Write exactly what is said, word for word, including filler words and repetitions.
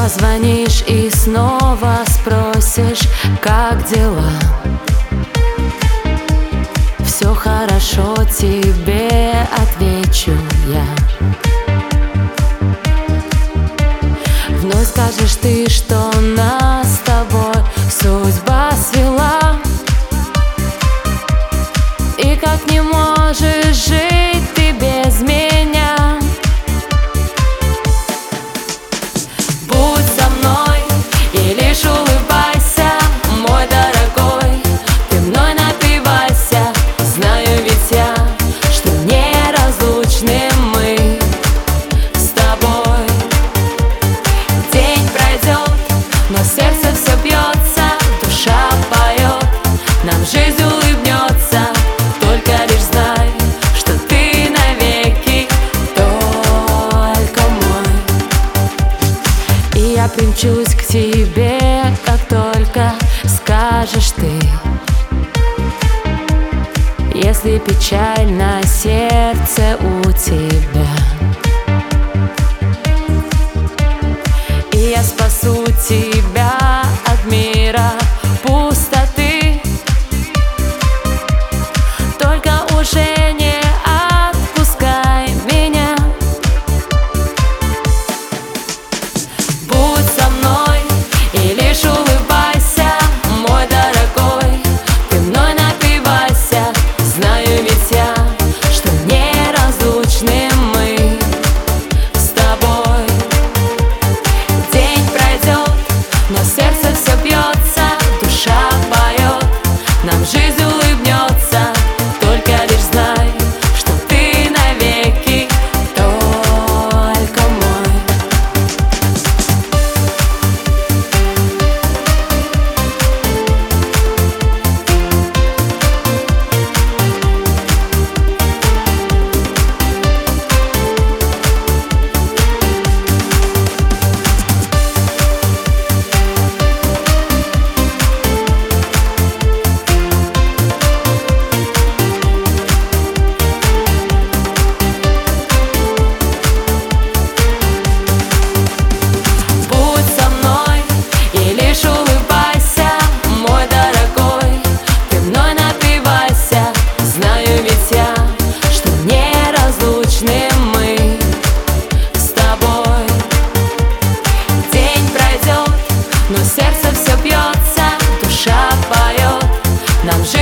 Позвонишь и снова спросишь, как дела. Все хорошо, тебе отвечу я. Вновь скажешь ты, что нас с тобой судьба свела, и как не можешь жить ты без меня. Будь со мной и лишь улыбайся, мой дорогой, ты мной напивайся. Знаю ведь я, что неразлучны мы с тобой. День пройдет, но сердце все бьется, душа поет, нам жизнь улыбнется. Только лишь знай, что ты навеки только мой. И я примчусь к тебе, как только скажешь ты. Если печаль на сердце у тебя, и я спасу тебя от мира пустоты. Только уже не отпускай меня. Будь со мной и лишь улыбайся, мой дорогой, ты мной напивайся. Знаю ведь я, что неразлучны мы с тобой. День пройдет, но сердце все бьется, душа поет, нам жизнь улыбнется. Только лишь знай, что ты навеки только мой. Но сердце все бьется, душа поет, нам